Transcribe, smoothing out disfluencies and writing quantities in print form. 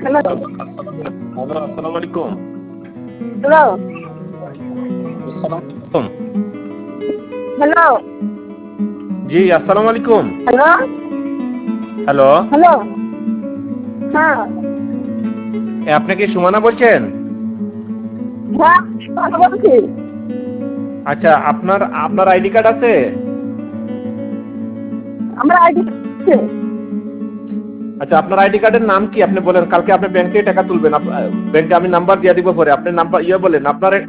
Hello hello, আসসালামু আলাইকুম। Hello আসসালামু আলাইকুম। হ্যালো জি, আসসালামু আলাইকুম। হ্যালো হ্যালো, হ্যালো হ্যাঁ আপনি কি সুমনা বলছেন? হ্যাঁ কথা বলছি। আচ্ছা, আপনার আপনার আইডি কার্ড আছে? আমরা আইডি আচ্ছা, আপনার আইডি কার্ডের নাম কি? আপনি বলেন, কালকে আপনি ব্যাংক থেকে টাকা তুলবেন। ব্যাংকে আমি নাম্বার দিয়ে দিব পরে। আপনি নাম্বার বলেন, আপনার